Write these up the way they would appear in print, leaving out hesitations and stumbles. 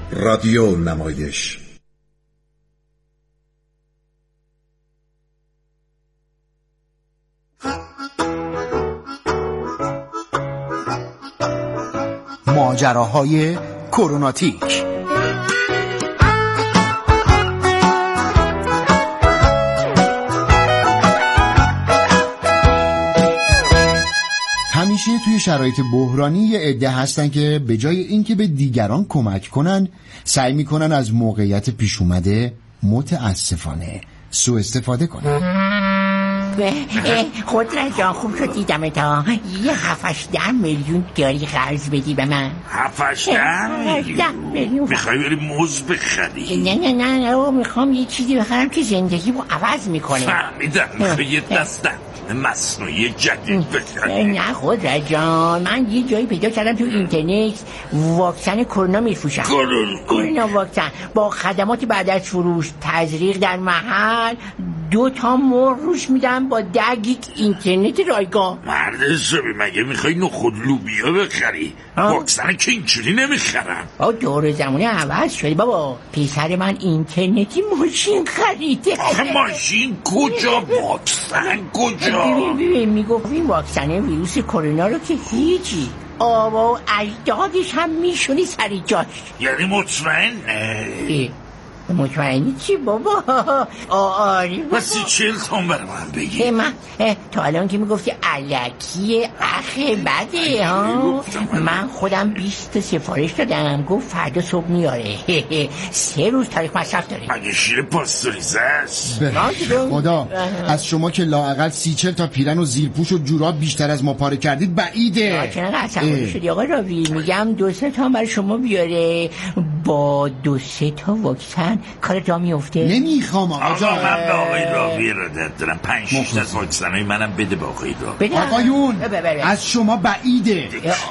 رادیو نمایش. ماجراهای کروناتیک. همیشه توی شرایط بحرانی یه عده هستن که به جای اینکه به دیگران کمک کنن سعی میکنن از موقعیت پیش اومده متاسفانه سوء استفاده کنن. قدرت جان خوب شد دیدم تا یه 7-8 میلیون داری قرض بدی به من. 7-8 میلیون میخوای بری موز بخری؟ نه میخوام یه چیزی بخرم که زندگی رو عوض میکنه. فهمیدم میخوای یه دستم مصنوعی جدید بخری؟ نه قدرت جان، من یه جایی پیدا کردم تو اینترنت واکسن کرونا میفروشن. کرونا واکسن با خدمات بعد از فروش، تزریق در محل، 2 تا مهر روش میدم با 10 گیگ اینترنت رایگان. مرد حسابی مگه میخوای نخود لوبیا بخری؟ واکسن که اینجوری نمیخرن. دور زمانه عوض شده بابا. پسر من اینترنتی ماشین خریده. آخه ماشین کجا؟ واکسن کجا؟ ببین میگفت این واکسن ویروس کرونا رو که هیچی آبا و اجدادش هم میشونی سری جاش. یعنی مطمئنه؟ مطمئنی چی بابا؟ آری بابا. بسی 40 تومن برای من بگی. من تا الان که میگفتی علکیه اخه بده ها. من خودم 20 سفارش دادم، گفت فردا صبح میاره. 3 روز تاریخ مصرف داره. مگه شیر پاستوریزه است؟ خدا از شما که لااقل 30-40 تا پیرن و زیرپوش و جوراب بیشتر از ما پاره کردید بعیده. چرا عصبانی شدی آقا راوی؟ میگم 2-3 تا برای شما بیاره. با 2-3 تا واکسن کار جا میفته. نمیخوام آقا جان. من به آقای راوی ردت دارم. 5-6 تا واکسنای منم بده به آقای راوی. آقایون از شما بعیده.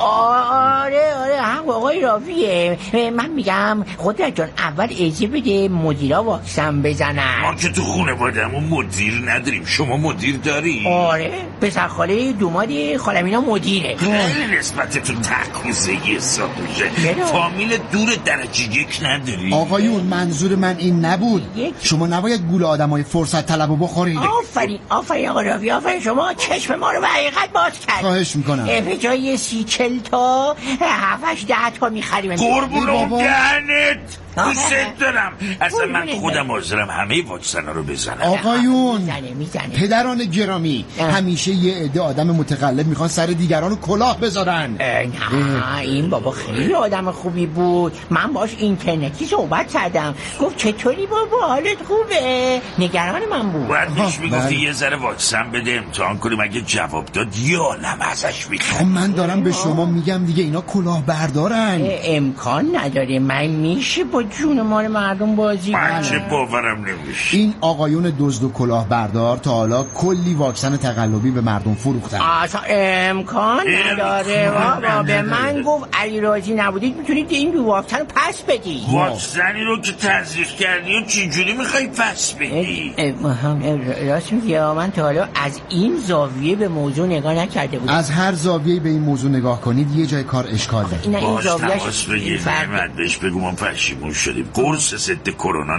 آره هم آقای راویه. من میگم قدرت جان اول اجازه بده مدیرا واکسن بزنن. ما که تو خانواده‌مون مدیر نداریم. شما مدیر داری؟ آره پسر خاله دوماد خالمینا مدیره. خیلی نسبتتون تقویزه حساب میشه. فامیل دور درجه 1 نداری؟ آقایون منظور من این نبود. شما نباید گول آدمای فرصت طلبو بخورید. آفرین آقا راوی، آفرین. شما چشم ما رو به حقیقت باز کرد. خواهش میکنم. به جای 30-40 تا 7-8 تا میخریم. قربون دهنت دوست دارم. اصلا من خودم حاضرم همه واکسنا رو بزنم. آقایون میزنه. پدران گرامی همیشه یه عده آدم متقلب میخوان سر دیگران رو کلاه بذارن. نه این بابا خیلی آدم خوبی بود. من باش اینترنتی صحبت کردم، گفت چطوری بابا حالت خوبه؟ نگران من بود. باید بهش میگفتی یه ذره واکسن بده امتحان کنیم. اگه جواب داد یه عالم ازش میخوام. من دارم به شما میگم دیگه اینا کلاه بردارن. امکان نداره. من میشه با جون مال مردم بازی کنم؟ من چه باورم نمیشه. این آقایون دزد و کلاه بردار تا حالا کلی واکسن تقلبی به مردم فروختن. اصلا امکان نداره بابا. به من گفت اگه راضی نبودید میتونید این دو واکسن پس بدی. واکسنی رو که تزریق کردی و چجوری میخوای پس بدی؟ راست میگی. من تا حالا از این زاویه به موضوع نگاه نکرده بودم. از هر زاویه به این موضوع نگاه کنید یه جای کار اشکال داره. باش تماس بگیر من بهش بگو من پشیمون شدیم. قرص ضد کرونا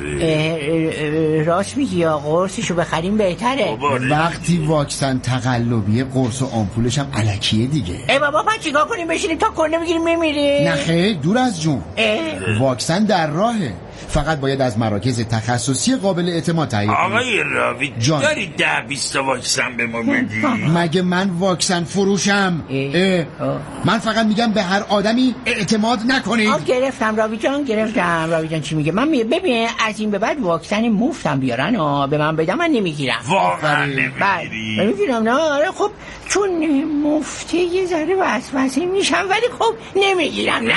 نداره. راست میگی یا قرصشو بخریم بهتره. وقتی واکسن تقلبیه قرص و آمپولش هم الکیه دیگه. بابا من چیکار کنیم؟ بشینیم تا کرونا بگیریم میمیریم؟ نه خیر دور از جون. واکسن در راهه، فقط باید از مراکز تخصصی قابل اعتماد تهیه کنید. آقای راوی داری 10-20 تا واکسن به ما بدی؟ مگه من واکسن فروشم؟ من فقط میگم به هر آدمی اعتماد نکنید. گرفتم راوی جان چی میگه؟ من ببین از این به بعد واکسن مفتم بیارن به من بدم من نمیگیرم. واقعا نمیگیری؟ نمیگیرم. نه آره خب چون مفته یه ذره وسوسه میشم ولی خب نمیگیرم. نه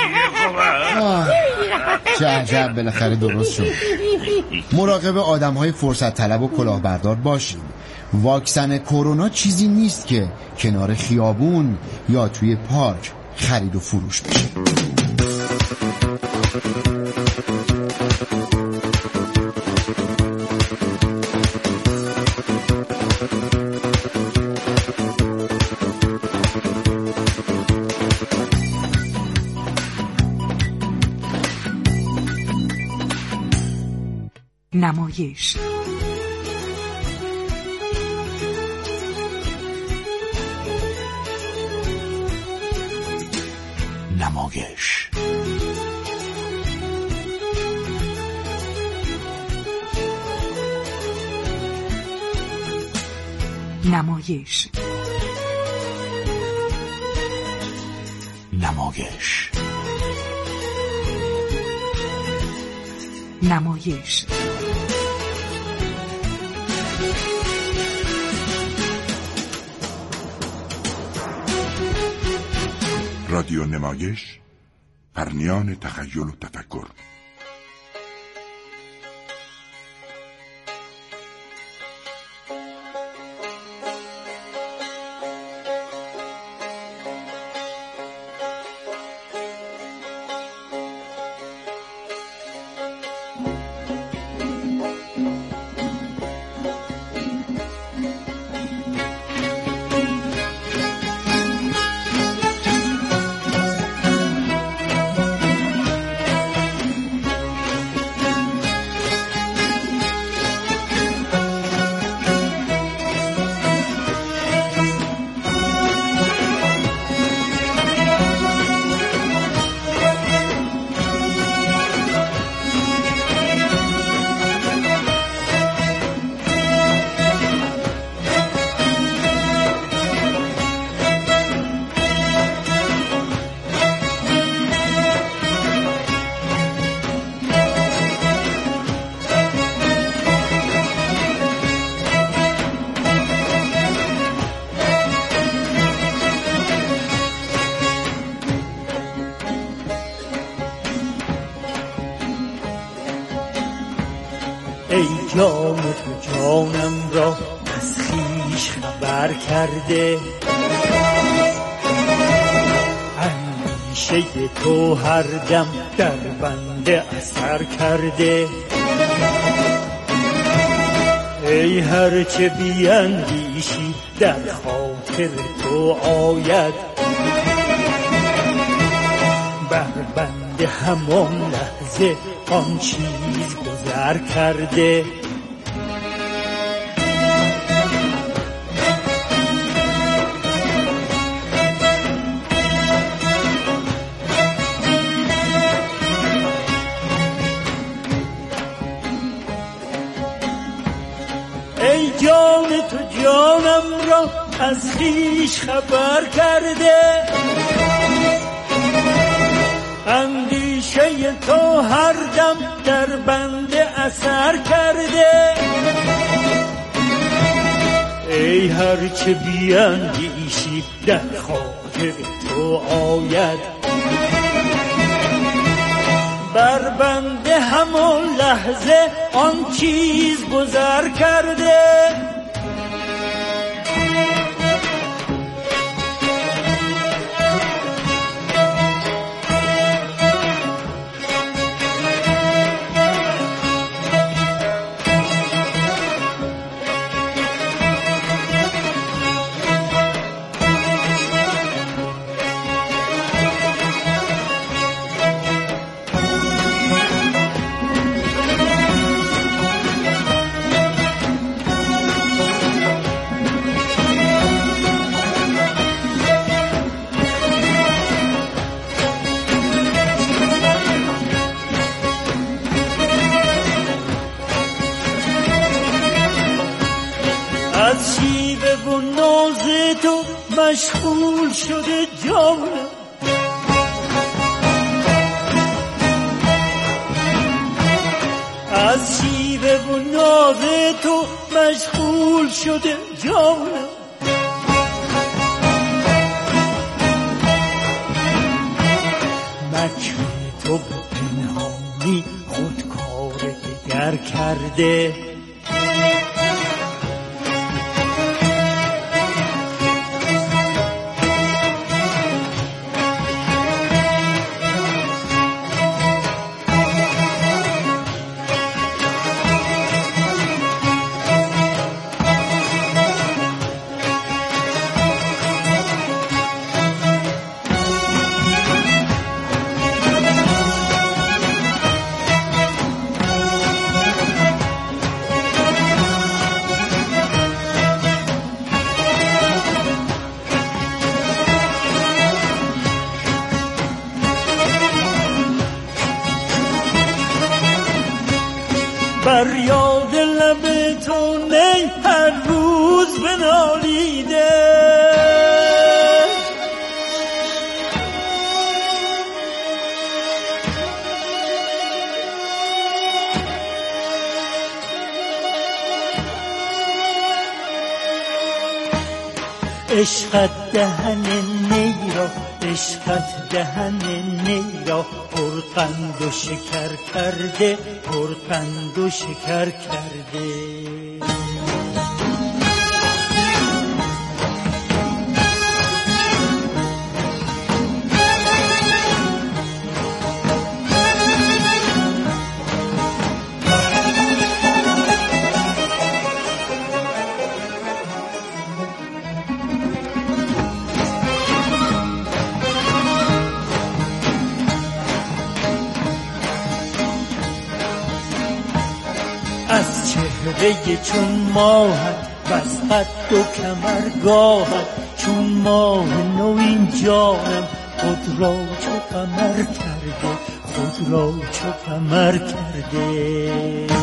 چه عجب بالاخره درست شد. مراقب آدم‌های فرصت طلب و کلاهبردار باشید. واکسن کرونا چیزی نیست که کنار خیابون یا توی پارک خرید و فروش بشه. نمایش. نمایش. نمایش. نمایش. نمایش. رادیو نمایش، پرنیان تخیل و تفکر. ای جان تو جانم را از خویش خبر کرده، اندیشه تو هر دم در بنده اثر کرده. ای هر چه بیندیشی در خاطر تو آید، بر بنده همان لحظه آن چیز گذر کرده. ای جان تو جانم را از خویش خبر کرده، اندیشه تو هر دم در بنده اثر کرده. ای هر چه بیندیشی در خاطر تو آید، بر بنده همان لحظه آن چیز گذر کرده. از شیوه و ناز تو مشغول شده جانم، از شیوه و ناز تو مشغول شده جانم. مکر تو به پنهانی خودکار دگر کرده، فریاد لب تو نی هر روز بنالیده. عشقت دهن نیرا، عشقت دهن نیرا پرقند و شکر کرده، پرقند و شکر کرده. از چهره چون ماهت بس قد و کمرگاهت، چون ماه نوین جانم خود را چو قمر کرده، خود را چو قمر کرده.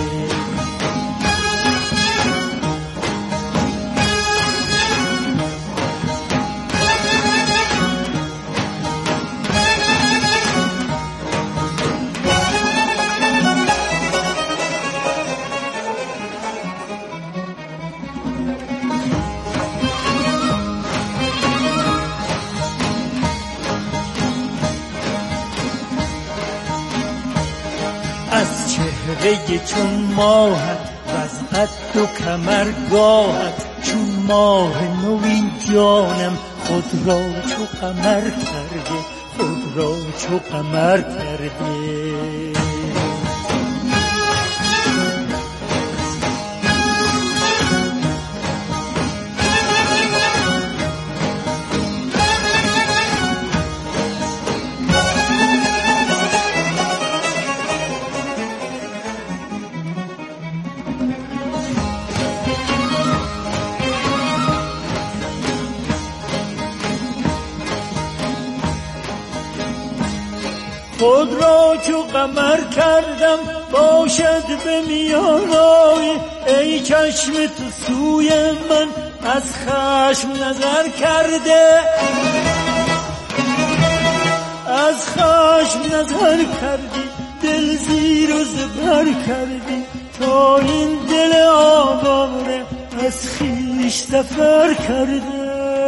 از چهره چون ماهت وز قد و کمرگاهت، چون ماه نوین جانم خود را چو قمر کرده، خود را چو قمر کرده. خود را چو قمر کردم باشد به میانای، ای چشم تو سوی من از خشم نظر کرده، از خشم نظر کردی، دل زیر و زبر کردی، تا این دل آواره از خویش سفر کرده.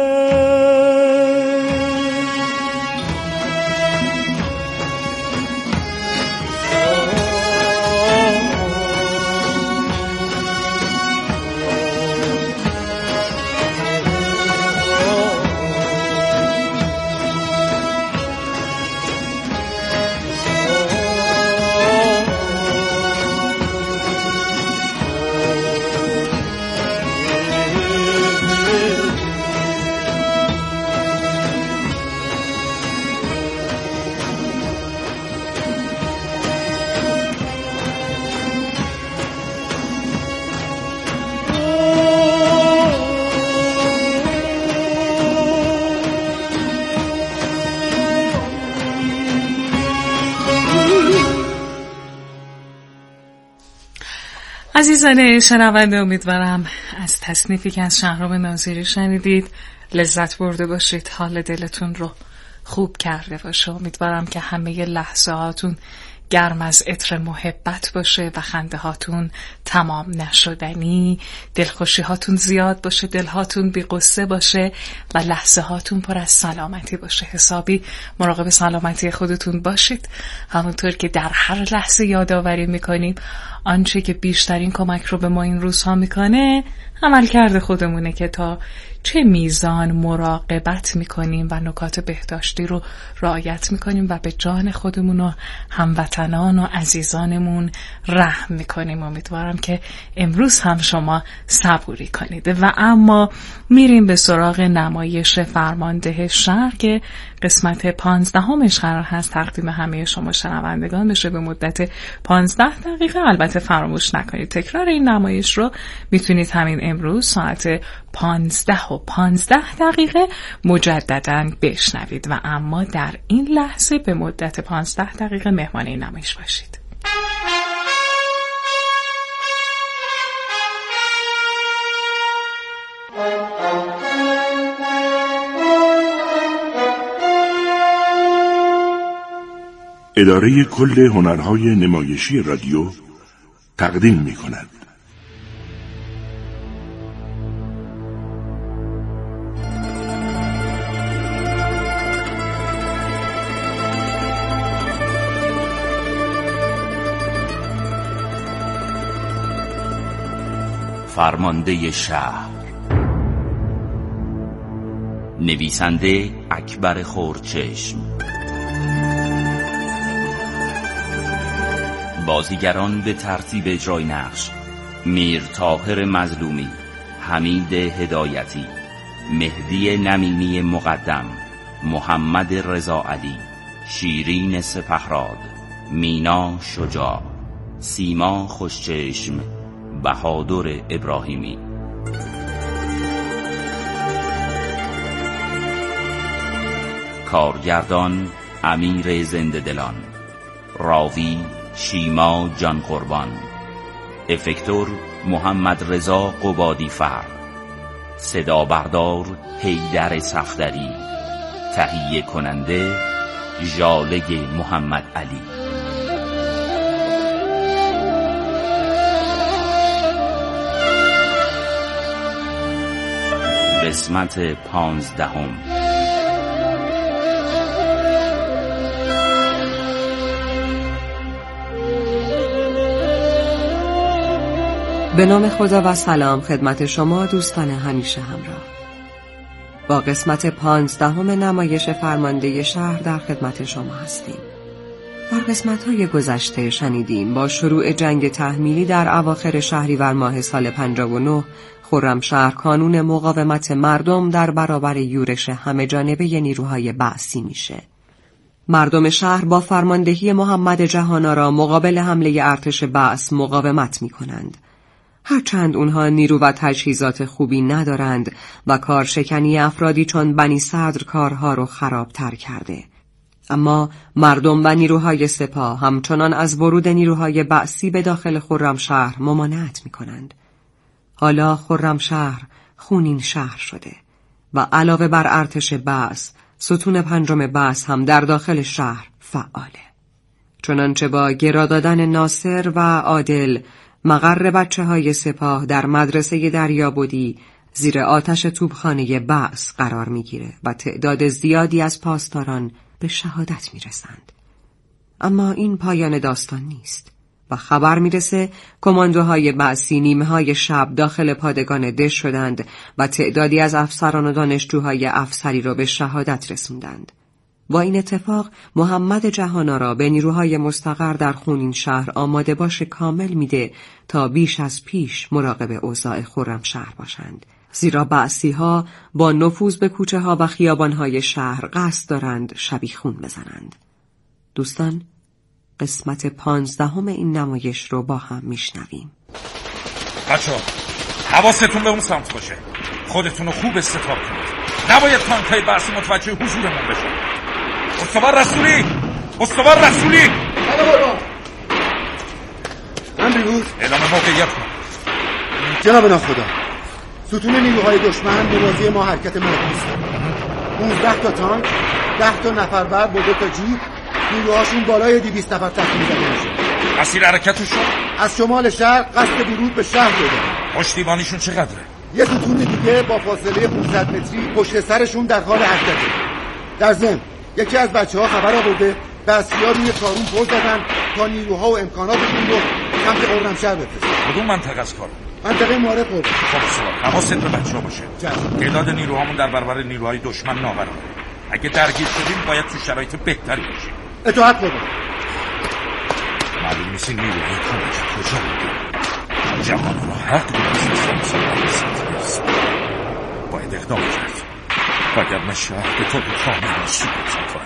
عزیزان شنونده، امیدوارم از تصنیفی که از شهرام ناظری شنیدید لذت برده باشید، حال دلتون رو خوب کرده باشه. امیدوارم که همه لحظه هاتون گرم از عطر محبت باشه و خنده هاتون تمام نشدنی، دلخوشی هاتون زیاد باشه، دل هاتون بی قصه باشه و لحظه هاتون پر از سلامتی باشه. حسابی مراقب سلامتی خودتون باشید، همونطور که در هر لحظه یادآوری میکنیم آنچه که بیشترین کمک رو به ما این روزها میکنه عملکرد خودمونه که تا چه میزان مراقبت میکنیم و نکات بهداشتی رو رعایت میکنیم و به جان خودمون و هموطنان و عزیزانمون رحم میکنیم. امیدوارم که امروز هم شما صبوری کنید. و اما میریم به سراغ نمایش فرمانده شهر که قسمت 15مش قرار هست تقدیم همه شما شنوندگان بشه به مدت 15 دقیقه. البته فراموش نکنید تکرار این نمایش رو میتونید همین امروز ساعت 15:15 مجدداً بشنوید و اما در این لحظه به مدت 15 دقیقه مهمان این نمایش باشید. اداره کل هنرهای نمایشی رادیو تقدیم می‌کند. فرمانده شهر، نویسنده اکبر خورچشم، بازیگران به ترتیب اجرای نقش: میر طاهر مظلومی، حمید هدایتی، مهدی نمیمی مقدم، محمد رضا علی، شیرین سپهراد، مینا شجاع، سیما خوشچشم، بهادر ابراهیمی. کارگردان امیر زنده دلان، راوی شیما جان قربان، افکتور محمد رضا قبادی فر، صدا بردار حیدر صفدری، تهیه کننده ژاله محمد علی. قسمت 15. به نام خدا و سلام خدمت شما دوستان همیشه همراه. با قسمت 15 نمایش فرمانده شهر در خدمت شما هستیم. در قسمت‌های گذشته شنیدیم با شروع جنگ تحمیلی در اواخر شهریور ماه سال 59 خرمشهر کانون مقاومت مردم در برابر یورش همه جانبه نیروهای بعثی میشه. مردم شهر با فرماندهی محمد جهان‌آرا مقابل حمله ارتش بعث مقاومت میکنند. هرچند اونها نیرو و تجهیزات خوبی ندارند و کارشکنی افرادی چون بنی صدر کارها رو خرابتر کرده، اما مردم و نیروهای سپاه همچنان از ورود نیروهای بعثی به داخل خرمشهر ممانعت میکنند. حالا خرمشهر خونین شهر شده و علاوه بر ارتش بعث، ستون پنجم بعث هم در داخل شهر فعاله. چنانچه با گرا دادن ناصر و عادل، مقر بچه‌های سپاه در مدرسه دریابودی زیر آتش توپخانه بعث قرار میگیره و تعداد زیادی از پاسداران به شهادت میرسند. اما این پایان داستان نیست و خبر میرسه کماندوهای بعثی نیمه‌های شب داخل پادگان دژ شدند و تعدادی از افسران و دانشجوهای افسری را به شهادت رسوندند. با این اتفاق محمد جهان‌آرا به نیروهای مستقر در خونین شهر آماده باش کامل میده تا بیش از پیش مراقب اوضاع خرمشهر باشند، زیرا بعثی‌ها با نفوذ به کوچه‌ها و خیابان‌های شهر قصد دارند شبیخون بزنند. دوستان، قسمت 15 این نمایش رو با هم میشنویم. بچه‌ها حواستون به اون سمت باشه، خودتون رو خوب استفاده کنید، نباید تانک‌های بعثی متوجه حضورمون بشن. استوار رسولی! استوار رسولی! من بیروز اعلام موقعیت کن. جناب ناخدا، ستون نیروهای دشمن موازی ما حرکت معکوس دارد. 15 تا تانک، 10 تا نفربر با 2 تا جیپ، نیروهاشون بالای 200 نفر تخمین زده میشه. مسیر حرکتشون از شمال شهر قصد ورود به شهر دارن. پشتیبانیشون چقدره؟ یه ستون دیگه با فاصله 500 متری پشت سرشون در حال حرکته. در ضمن یکی از بچه‌ها خبر آورده بعثی‌ها روی کارون پل زدن تا نیروها و امکاناتشون رو سمت خرمشهر بفرستن. کدوم منطقه از کار؟ منطقه معارف بود. خب سوار حواست به بچه‌ها باشه. تعداد نیروهامون در برابر نیروهای دشمن نابرابره. اگه درگیر شدیم باید تو شرایط بهتری باشیم. اطاعت کنید. معلوم نیست این نیروهای کمک کجا بودن. جهان‌آرا حق باید اقدام کرد. وگرنه شهر به طور کامل سقوط می‌کنه.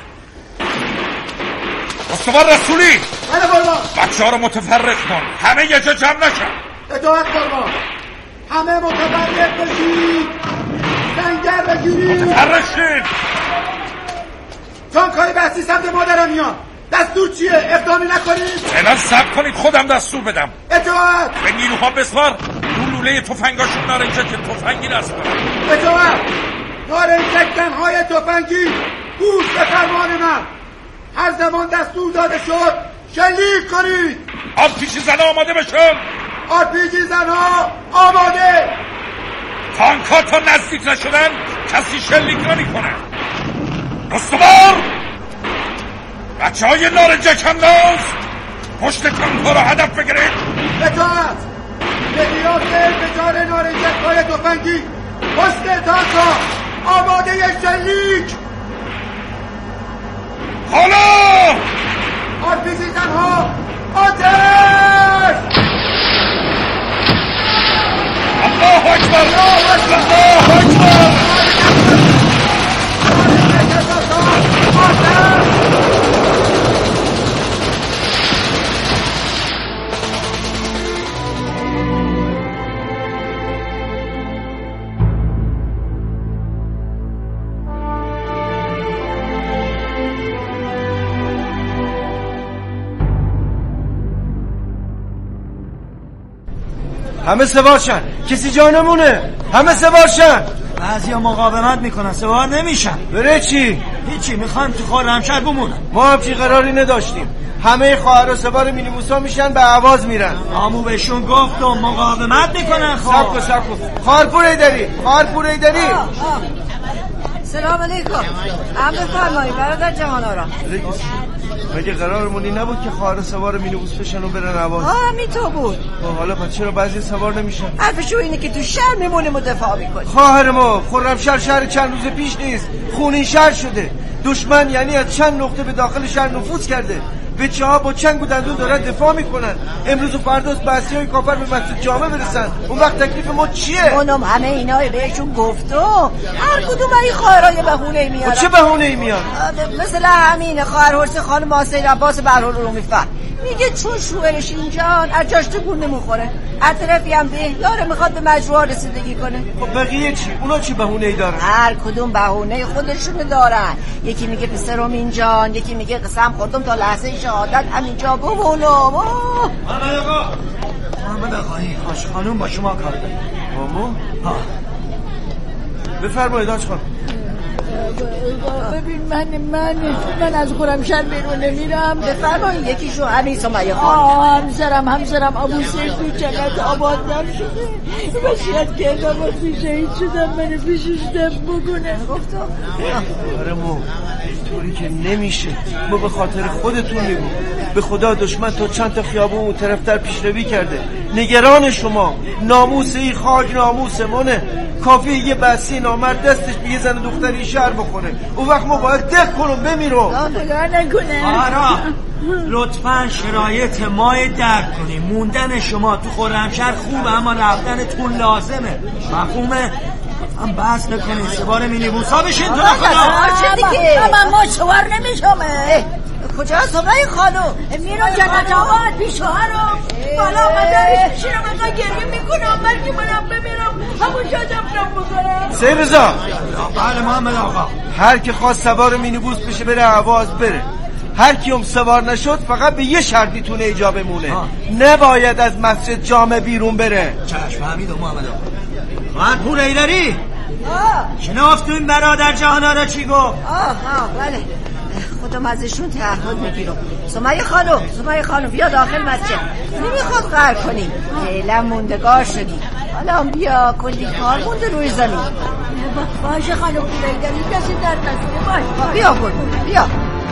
استوار رسولی! بله قربان. بچه‌ها رو متفرق کن، همه یه جا جمع نشن. اطاعت قربان. همه متفرق بشید. سنگر بگیرید. متفرق شید. تانک‌های بعثی سمت ما دارن میان. دستور چیه؟ اقدامی نکنید. فعلا صبر کنید خودم دستور بدم. اطاعت. به نیروها بسپار. لوله تفنگاشون نارنجک تفنگی نصب کنن. اطاعت. نارنجک‌های تفنگی گوش به فرمان من. هر زمان دستور داده شد شلیک کنید. آرپیجی زنها آماده بشن. آرپیجی زنها آماده. تانک‌ها تا نزدیک نشدن کسی شلیک نمی‌کنه. استوار بچه‌های نارنجک انداز پشت تانک‌ها رو هدف بگیرید. اطاعت. بهیات انفجار نارنجک‌های تفنگی پشت تانک‌ها آماده شلیک. حالا آرپیجی زنها آتش. الله اکبر الله اکبر. همه سوارشن، کسی جا نمونه. همه سوارشن. بعضیا مقاومت میکنن سوار نمیشن. بره چی؟ هیچی، میخوایم تو خرمشهر بمونن. ما هم چی قراری نداشتیم. همه خواهرها سوار مینیبوسا میشن به اهواز میرن. آمو بهشون گفتم مقاومت میکنن. سب کن خارپور ایدری. سلام علیکم. امر فرمایید برادر جهان‌آرا. مگه قرارمون این نبود که خواهر سوار مینیبوس بشن و برن اهواز؟ همین تو بود. حالا پس چرا بعضی سوار نمیشن؟ حرفشو اینه که تو شهر میمونیم و دفاع میکنیم. خواهر ما خرمشهر شهر چند روز پیش نیست، خونین شهر شده. دشمن یعنی از چند نقطه به داخل شهر نفوذ کرده. بچه‌ها با چنگ و دندون دارن دفاع میکنن. امروز و فرداست بعضیای کافر به مسجد جامع برسن. اون وقت تکلیف ما چیه؟ اونم همه اینا بهشون گفتم. هر کدوم این خواهرای بهونه میارن. چه بهونه میارن؟ مثل همین خواهر حرس خانم آسیر عباس برحالرومی فر میگه چون شوهرش اینجا از جاش تکون نمیخوره. از طرفی هم بهیار میخواد به مجروح رسیدگی کنه. خب بقیه چی؟ اونا چی بهونه ای دارن؟ هر کدوم بهونه خودشونو دارن. یکی میگه پسرم اینجان، یکی میگه قسم خوردم تا لحظه شهادت همینجا بمونم. محمد آقایی حاج خانوم با شما کار داریم. مامو؟ بفرمایید حاج خانوم. ببین من از خرمشهر بیرون نمیرم. بفرمایید. یکیشو همین سمیه خانم. همسرم ابو سیف تو جنت آباد نشده. وصیت کردم وقتی شهید شدم من پیشش دفن بکنه. گفتم آرمو طوری که نمیشه. ما به خاطر خودتون میگم. به خدا دشمن تا چند تا خیابون اون طرفتر پیشروی کرده. نگران شما. ناموس این خاک ناموس منه. کافی یه بسی نامرد دستش به یه زن دختری شهر بخوره. اون وقت ما باید دق کنم بمیرم. خدا نکنه. آرا لطفا شرایط ما درک کنیم. موندن شما تو خرمشهر خوبه اما رفتنتون لازمه. مفهومه؟ هم بحث نکنید. سوار مینیبوسا بشین تو نکنم. چه دیگه؟ ما سوار نمیشمه. کجا سمیه خانم؟ میرون جنت آباد پیش شوهرم. بالا آمدنش میشینم اقا گریه میکنم. بلکه منم بمیرم همونجا دفنم بکنم. سید رضا. بله محمد آقا. هر که خواست سوار مینیبوس بشه بره اهواز بره. هر کیم سوار نشد فقط به یه شرطی تونه ایجا بمونه. نباید از مسجد جامع بیرون بره. چشم فهمیدم محمد آقا. خواهرپور ایدری شناخت این برادر جهان‌آرا چی گفت؟ بله خودم ازشون تعهد میگیرم. سمیه خانم بیا داخل مسجد. نمیخواد قهر کنی. فعلا موندگار شدی. حالا بیا کلی کار مونده روی زمین. باشه خانم ایدری کسی در نزده باش. بیا برو بیا.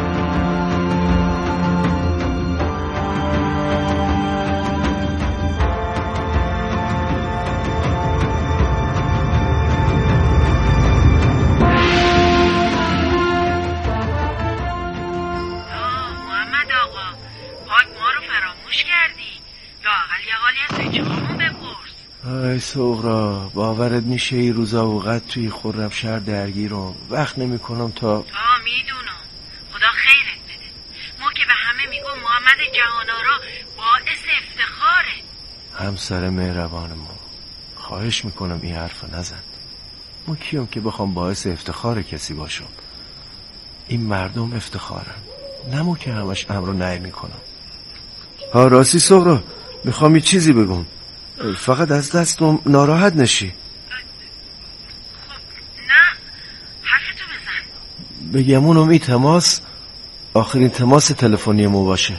ای سغرا باورت میشه این روزا اوقات توی خرمشهر درگیرم. وقت نمی کنم تا میدونم. خدا خیرت بده. ما که به همه میگم محمد جهان‌آرا باعث افتخاره. همسر مهربان ما خواهش میکنم این حرف نزن. ما کیم که بخوام باعث افتخار کسی باشم؟ این مردم افتخارن. نمو که همش امر و نهی میکنم. راستی سغرا میخوام یه چیزی بگم. فقط از دستم ناراحت نشی. خب نه حرفتو بزن. بگمونم این تماس آخرین تماس تلفنی ما باشه.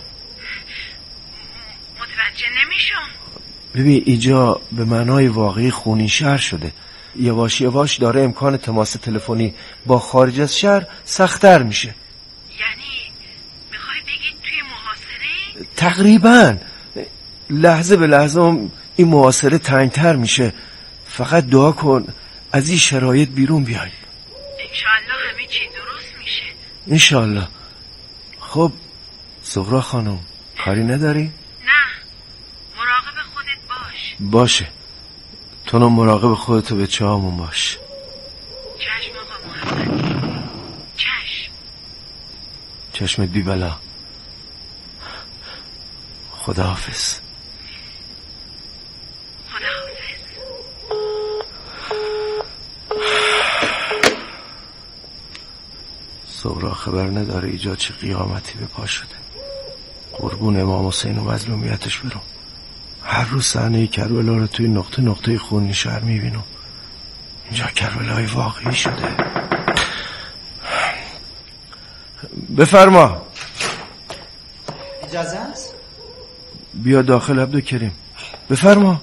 متوجه نمیشم. ببین اینجا به معنای واقعی خونین شهر شده. یواش یواش داره امکان تماس تلفنی با خارج از شهر سخت‌تر میشه. یعنی میخوای بگید توی محاصره؟ تقریبا لحظه به لحظه این محاصره تنگتر میشه. فقط دعا کن از این شرایط بیرون بیای. انشالله همه چی درست میشه. انشالله. خب زهرا خانم کاری نداری؟ نه، مراقب خودت باش. باشه، تو هم مراقب خودت و بچه هامون باش. چشم آقا محمدی، چشم. چشمت بی بلا. خداحافظ. سهرا خبر نداره ایجاد چه قیامتی به پا شده. قربون امام حسین و مظلومیتش برم. هر روز صحنه کربلا رو توی نقطه نقطه خونی شهر میبینم. اینجا کربلای واقعی شده. بفرما. اجازه است؟ بیا داخل عبدالکریم. بفرما.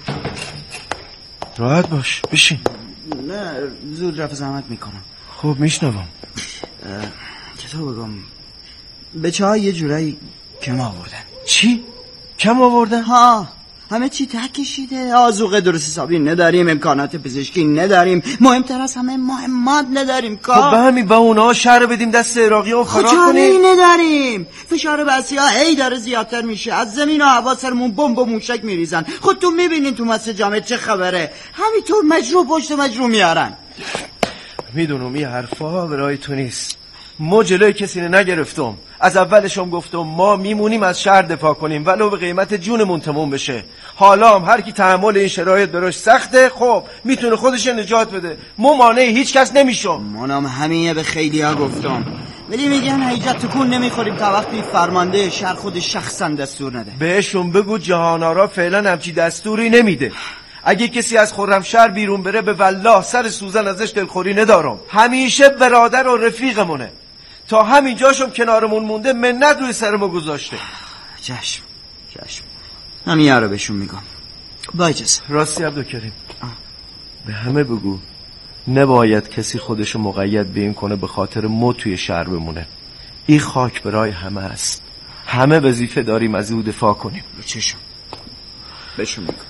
راحت باش، بشین. نه زود رفع زحمت میکنم. خب میشنوم. چطور بگم، بچه ها یه جورایی کم آوردن. چی؟ کم آوردن؟ ها، همه چی ته کشیده. آذوقه درست حسابی نداریم، امکانات پزشکی نداریم، مهمتر از همه مهمات نداریم. خب به همین با اونها شهر بدیم دست عراقی و فرار کنیم. نداریم. فشار بسیج هی داره زیادتر میشه. از زمین و هوا سرمون بمب و موشک میریزن. خودتون میبینین تو مسجد جامع چه خبره. همینطور مجروح پشت مجروح میارن. میدونم این حرفا برای تو نیست. ما جلوی کسی نگرفتم. از اولشم گفتم ما میمونیم از شهر دفاع کنیم ولو به قیمت جونمون تموم بشه. حالا هم هر کی تحمل این شرایط براش سخته، خب میتونه خودش نجات بده. ما مانع هیچ کس نمیشم. منم همینه به خیلیا گفتم، ولی میگن هیجت تکون نمیخوریم تا وقتی فرمانده شهر خود شخصا دستور نده. بهشون بگو جهان‌آرا فعلا همچی دستوری نمیده. اگه کسی از خرمشهر بیرون بره به والله سر سوزن ازش دلخوری ندارم. همیشه برادر و رفیقمونه. تا همین جاشم کنارمون مونده، منت روی سرمو گذاشته. چشم همین یارو بهشون میگم. با اجازه. راستی عبدالکریم به همه بگو نباید کسی خودشو مقید به این کنه به خاطر ما توی شهر بمونه. این خاک برای همه است. همه وظیفه داریم از او دفاع کنیم. چشم بهشون میگم.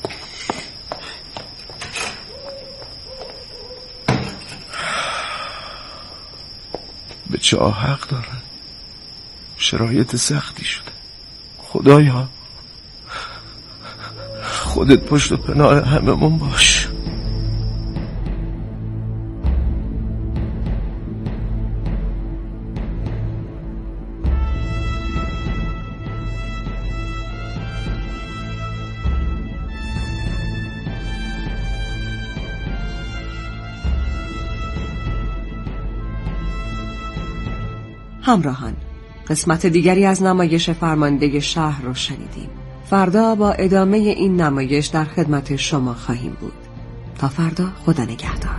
بچه ها حق دارن. شرایط سختی شده. خدایا خودت پشت و پناه هممون باش. همراهان، قسمت دیگری از نمایش فرمانده شهر را شنیدیم. فردا با ادامه این نمایش در خدمت شما خواهیم بود. تا فردا، خدا نگهدار.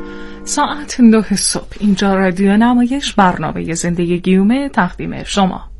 ساعت 9 صبح. اینجا رادیو نمایش، برنامه زندگی گیومه تقدیم شما.